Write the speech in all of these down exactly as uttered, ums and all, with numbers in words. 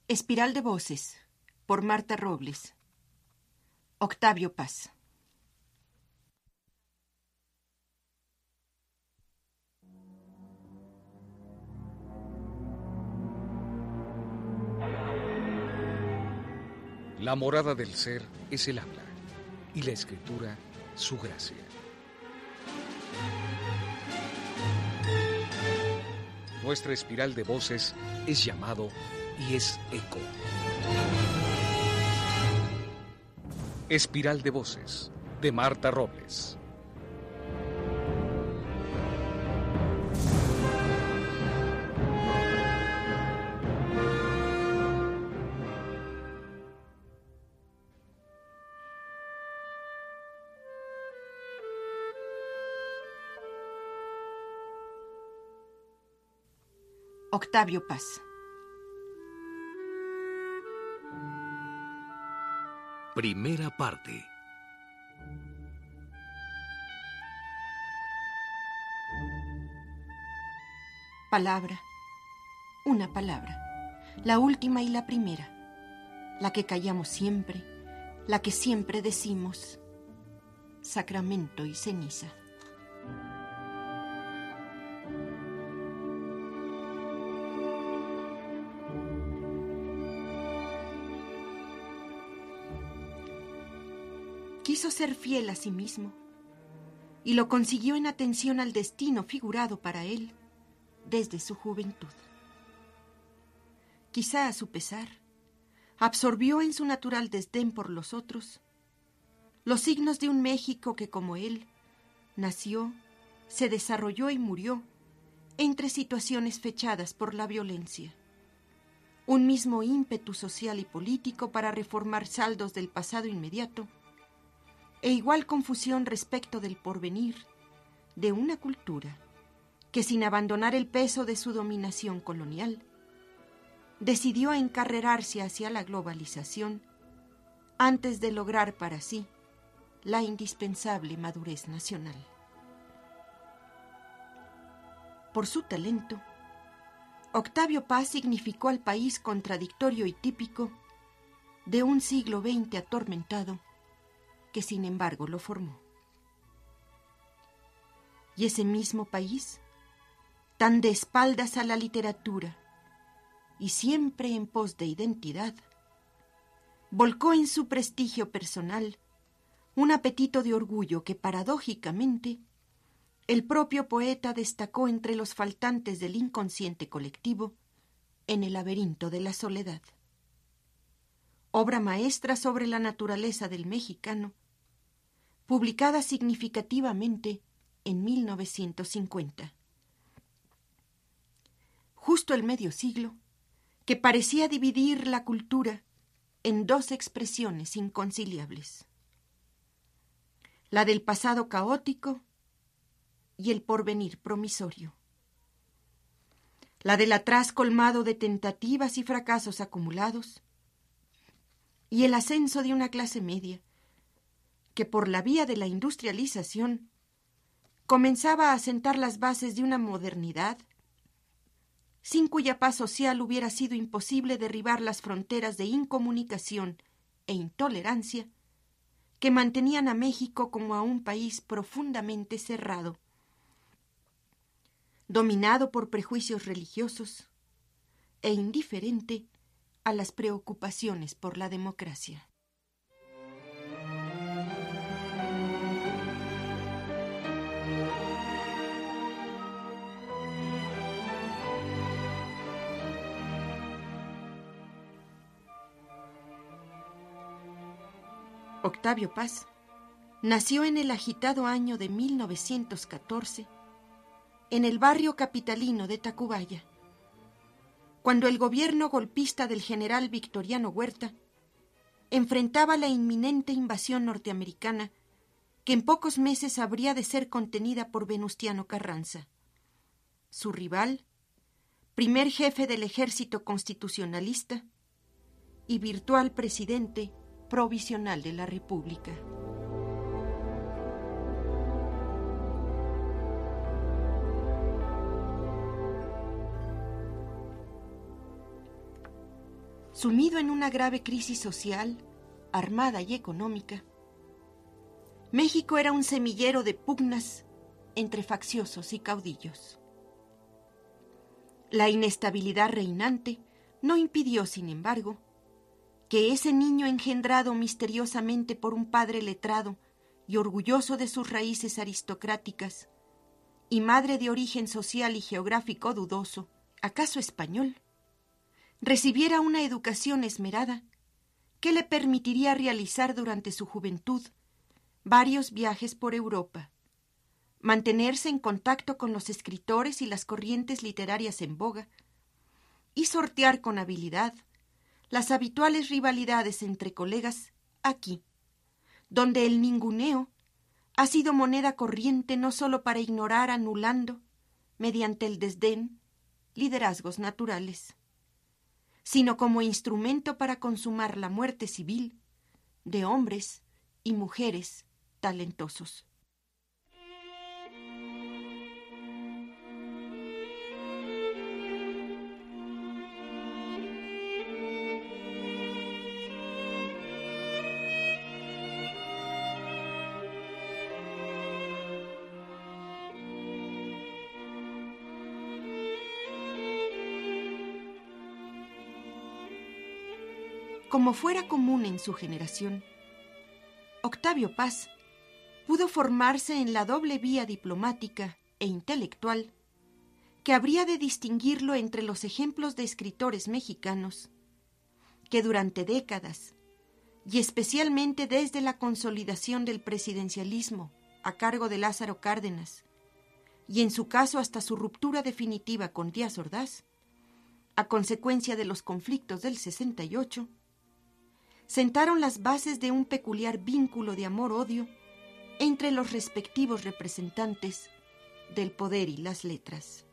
Espiral de voces, por Marta Robles. Octavio Paz. La morada del ser es el habla, y la escritura su gracia. Nuestra espiral de voces es llamado y es eco. Espiral de voces, de Marta Robles. Octavio Paz. Primera parte. Palabra, una palabra, la última y la primera, la que callamos siempre, la que siempre decimos, sacramento y ceniza. Quiso ser fiel a sí mismo y lo consiguió en atención al destino figurado para él desde su juventud. Quizá a su pesar, absorbió en su natural desdén por los otros los signos de un México que, como él, nació, se desarrolló y murió entre situaciones fechadas por la violencia. Un mismo ímpetu social y político para reformar saldos del pasado inmediato e igual confusión respecto del porvenir de una cultura que, sin abandonar el peso de su dominación colonial, decidió encarrerarse hacia la globalización antes de lograr para sí la indispensable madurez nacional. Por su talento, Octavio Paz significó al país contradictorio y típico de un siglo veinte atormentado que sin embargo lo formó. Y ese mismo país, tan de espaldas a la literatura y siempre en pos de identidad, volcó en su prestigio personal un apetito de orgullo que paradójicamente el propio poeta destacó entre los faltantes del inconsciente colectivo en el laberinto de la soledad. Obra maestra sobre la naturaleza del mexicano, publicada significativamente en mil novecientos cincuenta. Justo el medio siglo que parecía dividir la cultura en dos expresiones inconciliables: la del pasado caótico y el porvenir promisorio, la del atrás colmado de tentativas y fracasos acumulados y el ascenso de una clase media que por la vía de la industrialización comenzaba a sentar las bases de una modernidad sin cuya paz social hubiera sido imposible derribar las fronteras de incomunicación e intolerancia que mantenían a México como a un país profundamente cerrado, dominado por prejuicios religiosos e indiferente a las preocupaciones por la democracia. Octavio Paz nació en el agitado año de mil novecientos catorce en el barrio capitalino de Tacubaya, cuando el gobierno golpista del general Victoriano Huerta enfrentaba la inminente invasión norteamericana que en pocos meses habría de ser contenida por Venustiano Carranza. Su rival, primer jefe del ejército constitucionalista y virtual presidente provisional de la República. Sumido en una grave crisis social, armada y económica, México era un semillero de pugnas entre facciosos y caudillos. La inestabilidad reinante no impidió, sin embargo, que ese niño engendrado misteriosamente por un padre letrado y orgulloso de sus raíces aristocráticas, y madre de origen social y geográfico dudoso, acaso español, recibiera una educación esmerada que le permitiría realizar durante su juventud varios viajes por Europa, mantenerse en contacto con los escritores y las corrientes literarias en boga, y sortear con habilidad las habituales rivalidades entre colegas aquí, donde el ninguneo ha sido moneda corriente no solo para ignorar anulando, mediante el desdén, liderazgos naturales, sino como instrumento para consumar la muerte civil de hombres y mujeres talentosos. Como fuera común en su generación, Octavio Paz pudo formarse en la doble vía diplomática e intelectual que habría de distinguirlo entre los ejemplos de escritores mexicanos que durante décadas, y especialmente desde la consolidación del presidencialismo a cargo de Lázaro Cárdenas, y en su caso hasta su ruptura definitiva con Díaz Ordaz, a consecuencia de los conflictos del sesenta y ocho, sentaron las bases de un peculiar vínculo de amor-odio entre los respectivos representantes del poder y las letras.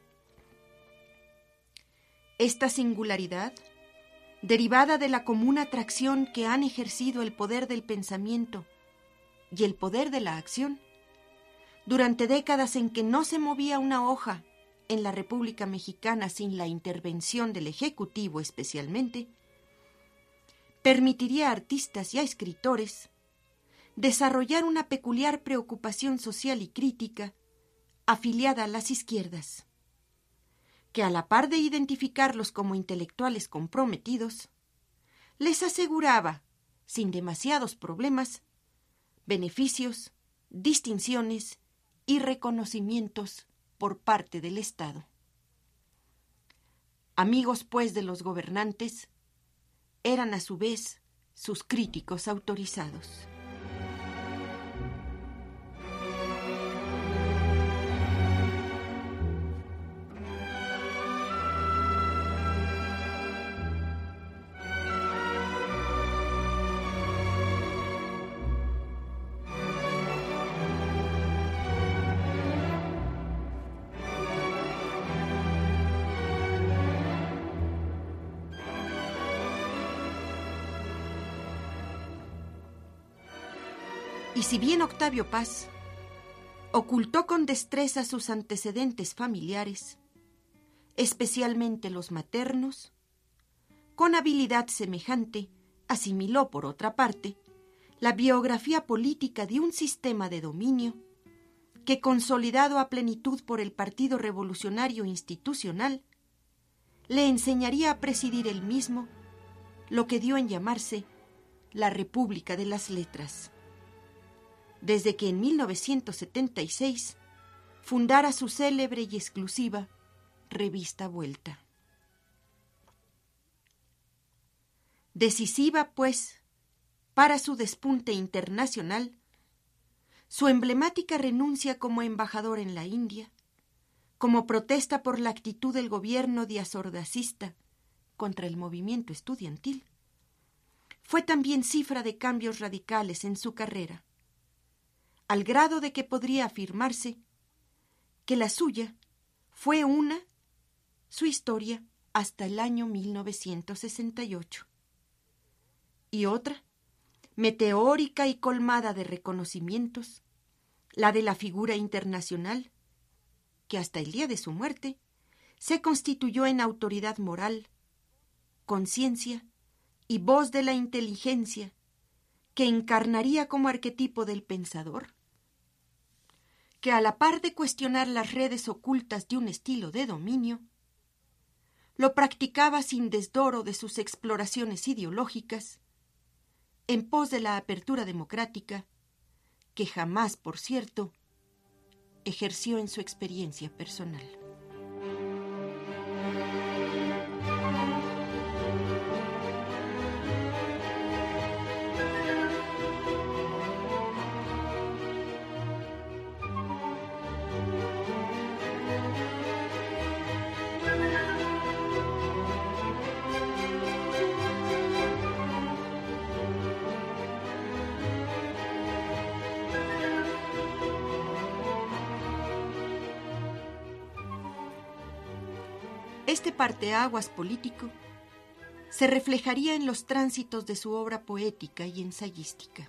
Esta singularidad, derivada de la común atracción que han ejercido el poder del pensamiento y el poder de la acción, durante décadas en que no se movía una hoja en la República Mexicana sin la intervención del Ejecutivo especialmente, permitiría a artistas y a escritores desarrollar una peculiar preocupación social y crítica afiliada a las izquierdas, que a la par de identificarlos como intelectuales comprometidos, les aseguraba, sin demasiados problemas, beneficios, distinciones y reconocimientos por parte del Estado. Amigos, pues, de los gobernantes, eran a su vez sus críticos autorizados. Y si bien Octavio Paz ocultó con destreza sus antecedentes familiares, especialmente los maternos, con habilidad semejante asimiló, por otra parte, la biografía política de un sistema de dominio que, consolidado a plenitud por el Partido Revolucionario Institucional, le enseñaría a presidir él mismo lo que dio en llamarse la República de las Letras, desde que en mil novecientos setenta y seis fundara su célebre y exclusiva revista Vuelta. Decisiva, pues, para su despunte internacional, su emblemática renuncia como embajador en la India, como protesta por la actitud del gobierno diazordacista contra el movimiento estudiantil, fue también cifra de cambios radicales en su carrera, al grado de que podría afirmarse que la suya fue una, su historia, hasta el año mil novecientos sesenta y ocho, y otra, meteórica y colmada de reconocimientos, la de la figura internacional, que hasta el día de su muerte se constituyó en autoridad moral, conciencia y voz de la inteligencia que encarnaría como arquetipo del pensador, que a la par de cuestionar las redes ocultas de un estilo de dominio, lo practicaba sin desdoro de sus exploraciones ideológicas, en pos de la apertura democrática, que jamás, por cierto, ejerció en su experiencia personal. Este parteaguas político se reflejaría en los tránsitos de su obra poética y ensayística.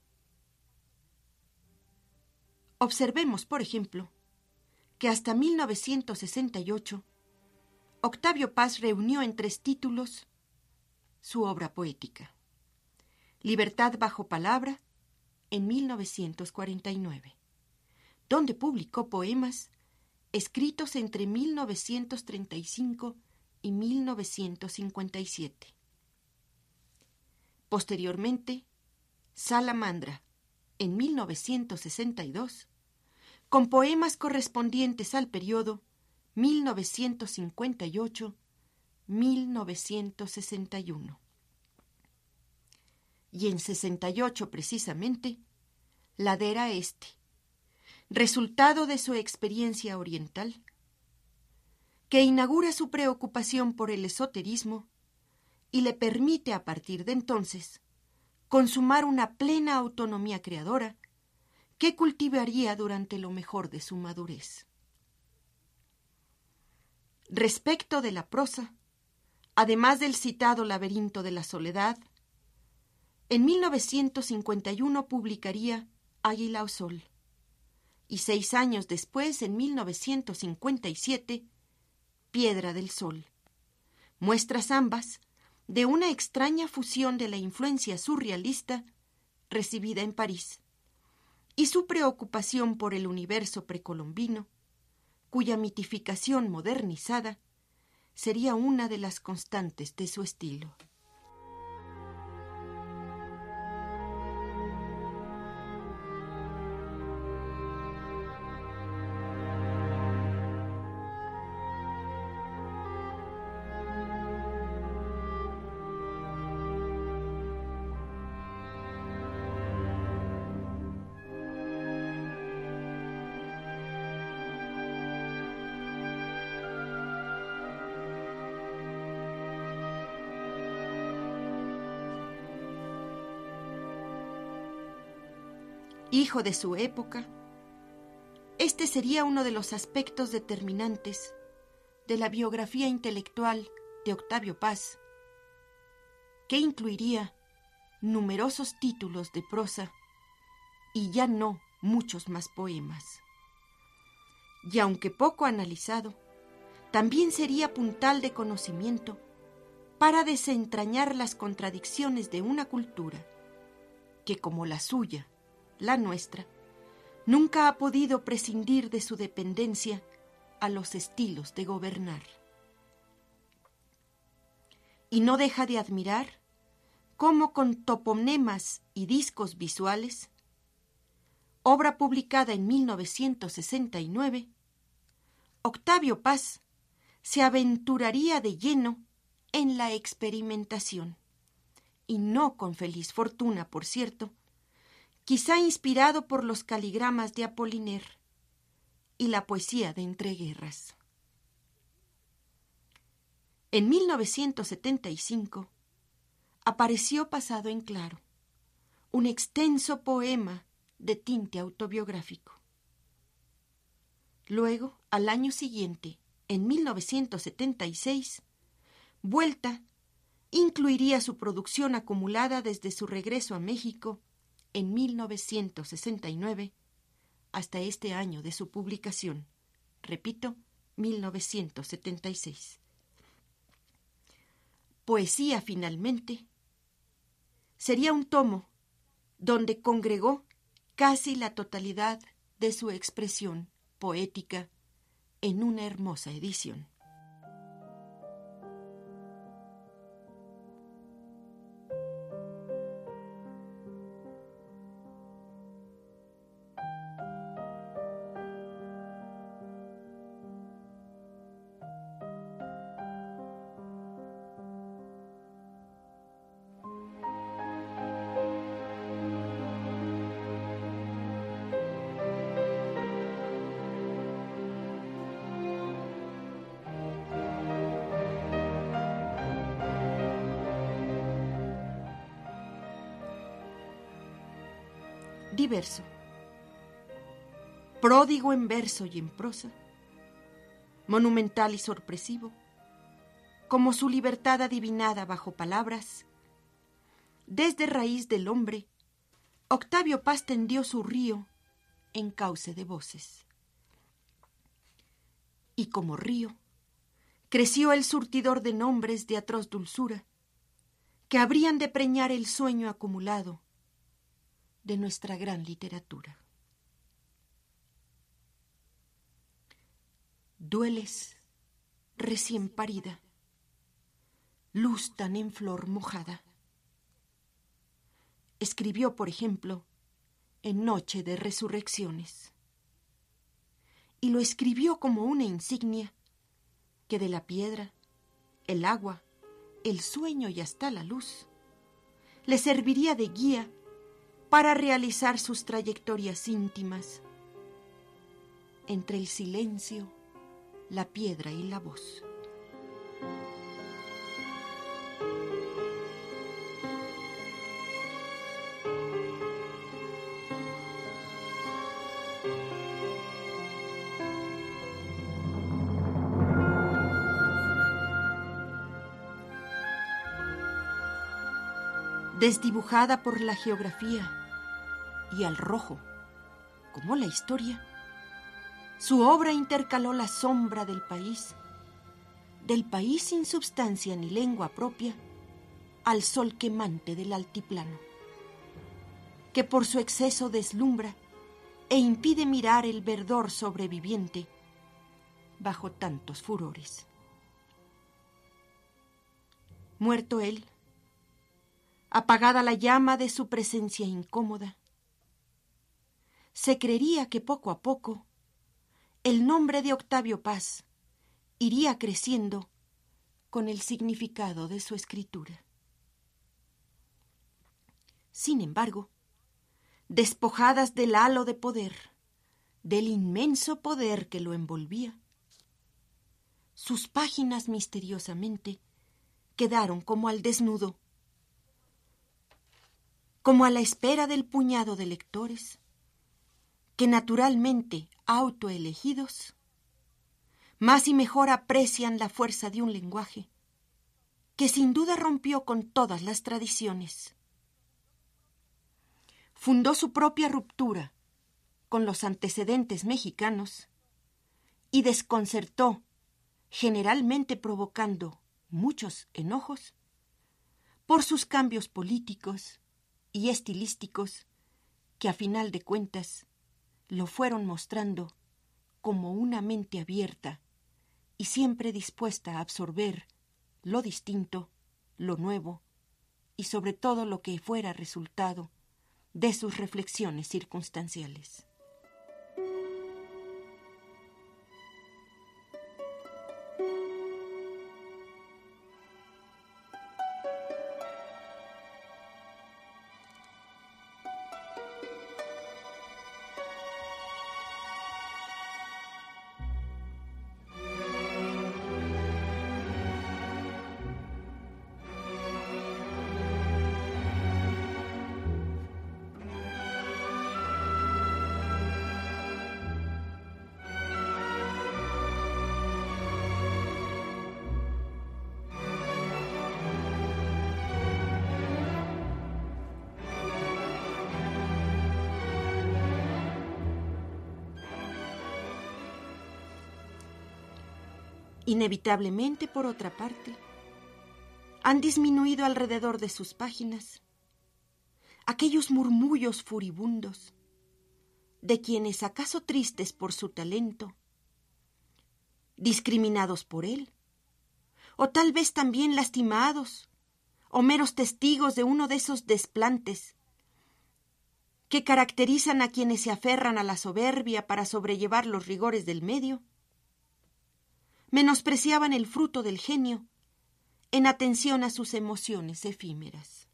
Observemos, por ejemplo, que hasta mil novecientos sesenta y ocho Octavio Paz reunió en tres títulos su obra poética. Libertad bajo palabra, en mil novecientos cuarenta y nueve, donde publicó poemas escritos entre mil novecientos treinta y cinco y mil novecientos cincuenta y siete. Posteriormente, Salamandra, en mil novecientos sesenta y dos, con poemas correspondientes al periodo mil novecientos cincuenta y ocho a mil novecientos sesenta y uno. Y en sesenta y ocho, precisamente, Ladera Este, resultado de su experiencia oriental, que inaugura su preocupación por el esoterismo y le permite a partir de entonces consumar una plena autonomía creadora que cultivaría durante lo mejor de su madurez. Respecto de la prosa, además del citado Laberinto de la Soledad, en mil novecientos cincuenta y uno publicaría Águila o Sol, y seis años después, en mil novecientos cincuenta y siete, Piedra del Sol, muestras ambas de una extraña fusión de la influencia surrealista recibida en París y su preocupación por el universo precolombino, cuya mitificación modernizada sería una de las constantes de su estilo. Hijo de su época, este sería uno de los aspectos determinantes de la biografía intelectual de Octavio Paz, que incluiría numerosos títulos de prosa y ya no muchos más poemas. Y aunque poco analizado, también sería puntal de conocimiento para desentrañar las contradicciones de una cultura que, como la suya, la nuestra, nunca ha podido prescindir de su dependencia a los estilos de gobernar. Y no deja de admirar cómo con toponemas y discos visuales, obra publicada en mil novecientos sesenta y nueve, Octavio Paz se aventuraría de lleno en la experimentación, y no con feliz fortuna, por cierto, quizá inspirado por los caligramas de Apollinaire y la poesía de entreguerras. En mil novecientos setenta y cinco apareció Pasado en Claro, un extenso poema de tinte autobiográfico. Luego, al año siguiente, en mil novecientos setenta y seis, Vuelta incluiría su producción acumulada desde su regreso a México en mil novecientos sesenta y nueve hasta este año de su publicación, repito, mil novecientos setenta y seis. Poesía, finalmente, sería un tomo donde congregó casi la totalidad de su expresión poética en una hermosa edición. Diverso, pródigo en verso y en prosa, monumental y sorpresivo, como su libertad adivinada bajo palabras, desde raíz del hombre, Octavio Paz tendió su río en cauce de voces. Y como río, creció el surtidor de nombres de atroz dulzura, que habrían de preñar el sueño acumulado de nuestra gran literatura. Dueles, recién parida, luz tan en flor mojada. Escribió, por ejemplo, en Noche de Resurrecciones. Y lo escribió como una insignia que de la piedra, el agua, el sueño y hasta la luz le serviría de guía para realizar sus trayectorias íntimas entre el silencio, la piedra y la voz. Desdibujada por la geografía y al rojo, como la historia, su obra intercaló la sombra del país, del país sin substancia ni lengua propia, al sol quemante del altiplano, que por su exceso deslumbra e impide mirar el verdor sobreviviente bajo tantos furores. Muerto él, apagada la llama de su presencia incómoda, se creería que poco a poco el nombre de Octavio Paz iría creciendo con el significado de su escritura. Sin embargo, despojadas del halo de poder, del inmenso poder que lo envolvía, sus páginas misteriosamente quedaron como al desnudo, como a la espera del puñado de lectores que naturalmente autoelegidos más y mejor aprecian la fuerza de un lenguaje que sin duda rompió con todas las tradiciones. Fundó su propia ruptura con los antecedentes mexicanos y desconcertó, generalmente provocando muchos enojos, por sus cambios políticos y estilísticos que a final de cuentas lo fueron mostrando como una mente abierta y siempre dispuesta a absorber lo distinto, lo nuevo y sobre todo lo que fuera resultado de sus reflexiones circunstanciales. Inevitablemente, por otra parte, han disminuido alrededor de sus páginas aquellos murmullos furibundos de quienes, acaso tristes por su talento, discriminados por él, o tal vez también lastimados, o meros testigos de uno de esos desplantes que caracterizan a quienes se aferran a la soberbia para sobrellevar los rigores del medio, menospreciaban el fruto del genio en atención a sus emociones efímeras.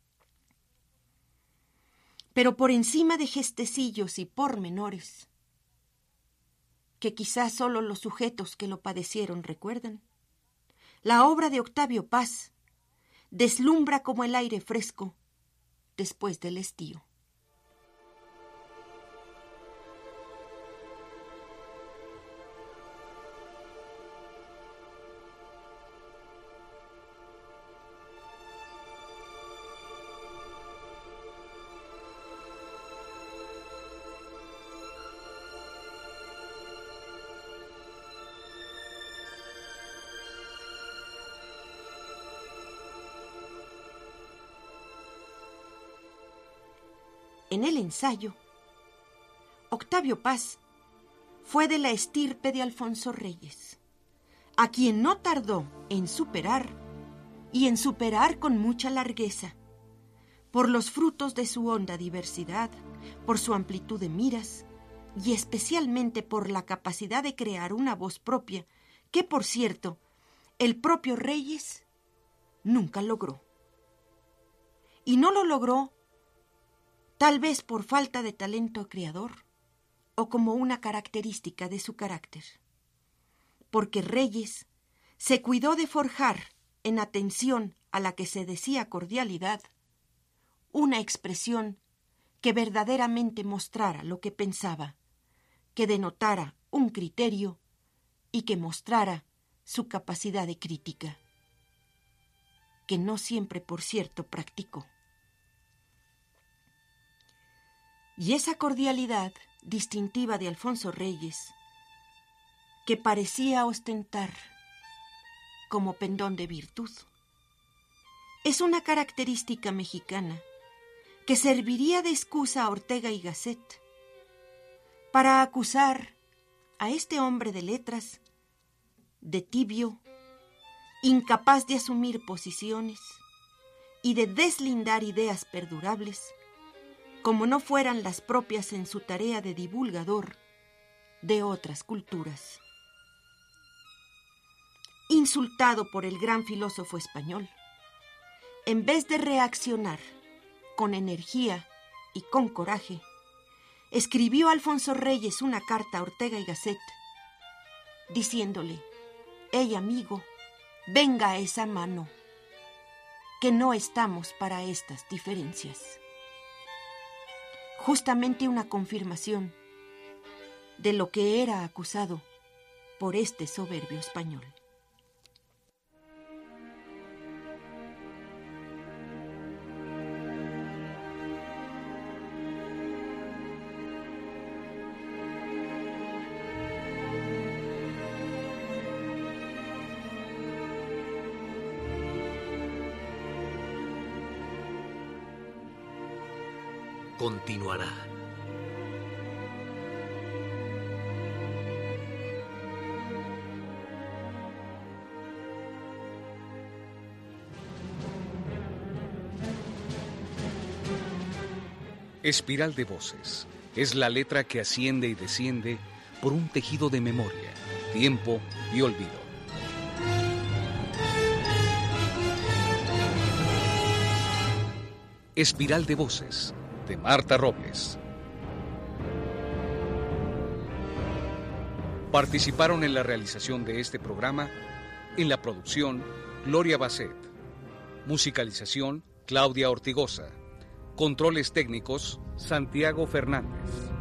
Pero por encima de gestecillos y pormenores, que quizás solo los sujetos que lo padecieron recuerdan, la obra de Octavio Paz deslumbra como el aire fresco después del estío. En el ensayo, Octavio Paz fue de la estirpe de Alfonso Reyes, a quien no tardó en superar, y en superar con mucha largueza, por los frutos de su honda diversidad, por su amplitud de miras, y especialmente por la capacidad de crear una voz propia, que, por cierto, el propio Reyes nunca logró. Y no lo logró tal vez por falta de talento creador o como una característica de su carácter, porque Reyes se cuidó de forjar, en atención a la que se decía cordialidad, una expresión que verdaderamente mostrara lo que pensaba, que denotara un criterio y que mostrara su capacidad de crítica, que no siempre, por cierto, practicó. Y esa cordialidad distintiva de Alfonso Reyes, que parecía ostentar como pendón de virtud, es una característica mexicana que serviría de excusa a Ortega y Gasset para acusar a este hombre de letras de tibio, incapaz de asumir posiciones y de deslindar ideas perdurables, como no fueran las propias en su tarea de divulgador de otras culturas. Insultado por el gran filósofo español, en vez de reaccionar con energía y con coraje, escribió Alfonso Reyes una carta a Ortega y Gasset, diciéndole: «Hey, amigo, venga a esa mano, que no estamos para estas diferencias». Justamente una confirmación de lo que era acusado por este soberbio español. Continuará. Espiral de voces es la letra que asciende y desciende por un tejido de memoria, tiempo y olvido. Espiral de voces, de Marta Robles. Participaron en la realización de este programa, en la producción, Gloria Basset, musicalización, Claudia Ortigosa, controles técnicos, Santiago Fernández.